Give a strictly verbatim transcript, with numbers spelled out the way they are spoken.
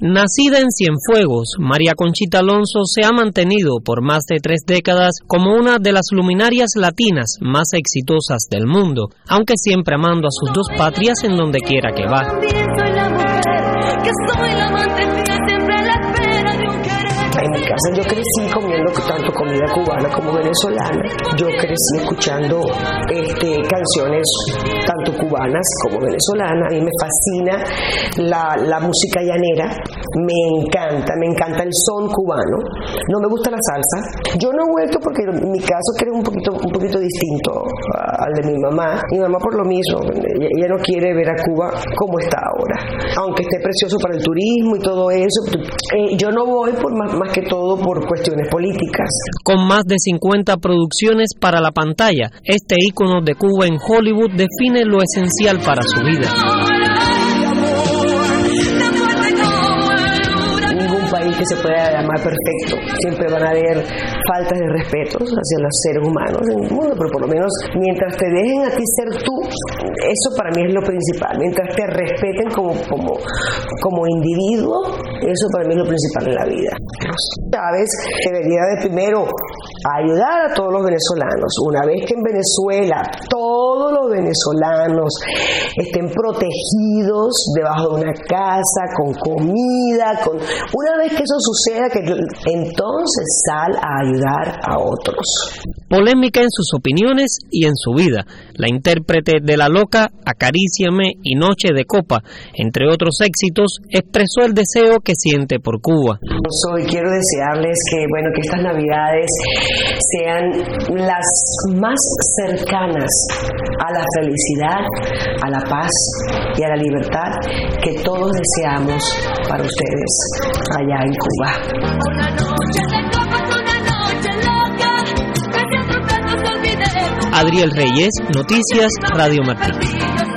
Nacida en Cienfuegos, María Conchita Alonso se ha mantenido por más de tres décadas como una de las luminarias latinas más exitosas del mundo, aunque siempre amando a sus dos patrias en donde quiera que va. En mi casa yo crecí comiendo tanto comida cubana como venezolana. Yo crecí escuchando este, canciones tanto cubanas como venezolanas. A mí me fascina la, la música llanera. Me encanta, me encanta el son cubano. No me gusta la salsa. Yo no he vuelto porque en mi caso creo un poquito, un poquito distinto al de mi mamá. Mi mamá por lo mismo. Ella, ella no quiere ver a Cuba como está ahora. Aunque esté precioso para el turismo y todo eso. Eh, yo no voy por más, más que todo por cuestiones políticas. Con más de cincuenta producciones para la pantalla, este ícono de Cuba en Hollywood define lo esencial para su vida. Ningún país que se pueda llamar perfecto. Siempre van a haber faltas de respeto hacia los seres humanos en el mundo, pero por lo menos mientras te dejen a ti ser tú, eso para mí es lo principal. Mientras te respeten como, como, como individuo, eso para mí es lo principal en la vida. Chávez debería de primero ayudar a todos los venezolanos. Una vez que en Venezuela todos los venezolanos estén protegidos debajo de una casa, con comida, con una vez que eso suceda, que entonces sal a ayudar a otros. Polémica en sus opiniones y en su vida. La intérprete de La Loca, Acaríciame y Noche de Copa, entre otros éxitos, expresó el deseo que siente por Cuba. Soy, quiero desearles que, bueno, que estas Navidades sean las más cercanas a la felicidad, a la paz y a la libertad que todos deseamos para ustedes allá en Cuba. Una noche de copas, una noche loca, que siempre nos olvidemos. Adriel Reyes, Noticias, Radio Martí.